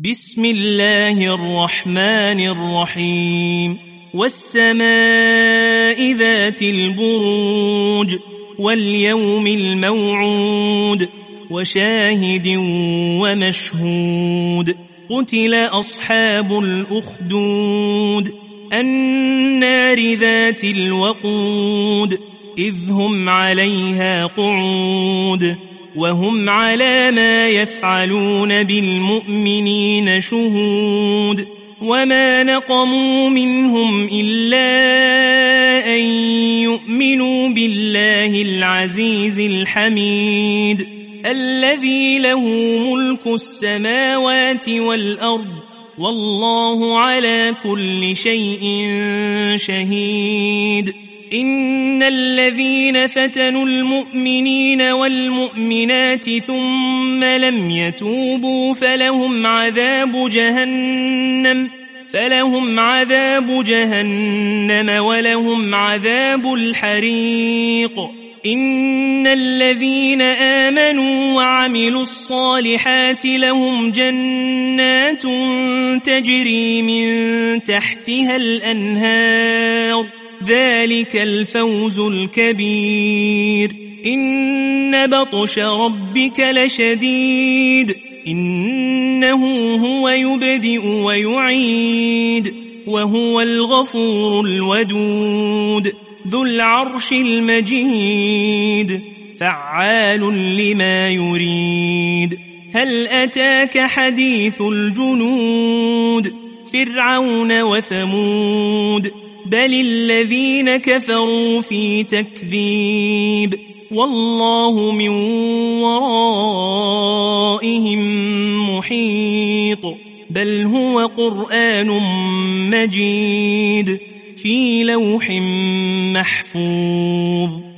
بسم الله الرحمن الرحيم والسماء ذات البروج واليوم الموعود وشاهد ومشهود قتل أصحاب الأخدود النار ذات الوقود إذ هم عليها قعود وهم على ما يفعلون بالمؤمنين شهود وما نقموا منهم إلا أن يؤمنوا بالله العزيز الحميد الذي له ملك السماوات والأرض والله على كل شيء شهيد إن الذين فتنوا المؤمنين والمؤمنات ثم لم يتوبوا فلهم عذاب جهنم ولهم عذاب الحريق إن الذين آمنوا وعملوا الصالحات لهم جنات تجري من تحتها الأنهار ذلك الفوز الكبير إن بطش ربك لشديد إنه هو يبدئ ويعيد وهو الغفور الودود ذو العرش المجيد فعال لما يريد هل أتاك حديث الجنود فرعون وثمود بل الذين كفروا في تكذيب والله من ورائهم محيط بل هو قرآن مجيد في لوح محفوظ